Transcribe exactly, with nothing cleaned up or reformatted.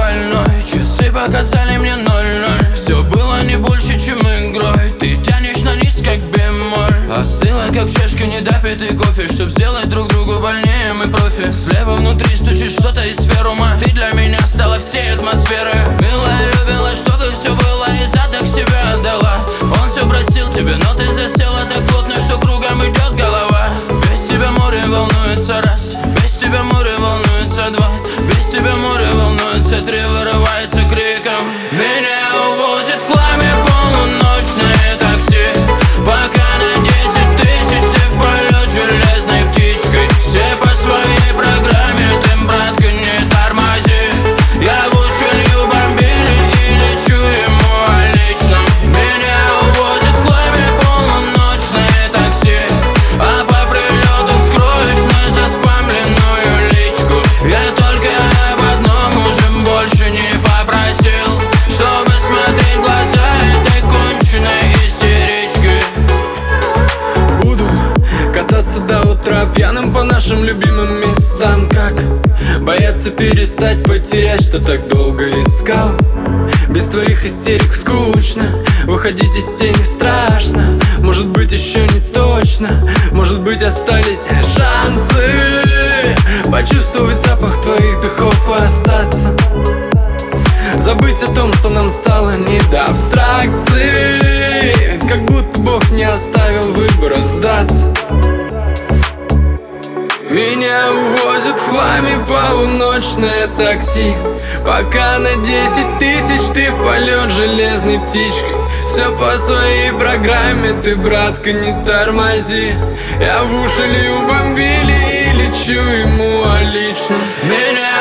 больной. Часы показали мне ноль-ноль. Все было не больше, чем игрой. Ты тянешь на низ, как бемоль. Остыла, как в чашке недопитый кофе. Чтоб сделать друг другу больнее, мы профи. Слева внутри стучит что-то из сфер ума. Ты для меня стала всей атмосферой. Милая, любила, чтобы все было, и за так себя отдала. Он все простил тебе, но ты засела так плотно, что кругом идет голова. Без тебя море волнуется раз, без тебя море волнуется два, без тебя море волнуется три, вырывается криком. Меня увозит в пламя полуночное такси. Пока на десять тысяч ты в полет железной птичкой. Все по своей программе, ты, братка, не тормози. Я в уши лью бомбили и лечу ему о личном. Меня увозит в пламя полуночное такси. А по прилету вскроешь мою заспамленную личку. Я только об одном уже больше не попросил, чтобы смотреть в глаза этой конченной истерички. Буду кататься до утра пьяным по нашим любимым местам. Как бояться перестать, потерять, что так долго искал. Без твоих истерик скучно, выходить из тени страшно. Может быть еще не точно, может быть остались шансы почувствовать запах твоих духов и остаться. Забыть о том, что нам стало не до абстракции. Как будто Бог не оставил выбора сдаться. Меня увозит в хламе полуночное такси. Пока на десять тысяч ты в полет железной птичкой. Все по своей программе, ты, братка, не тормози. Я в уши лью бомбили и лечу ему о личном. Меня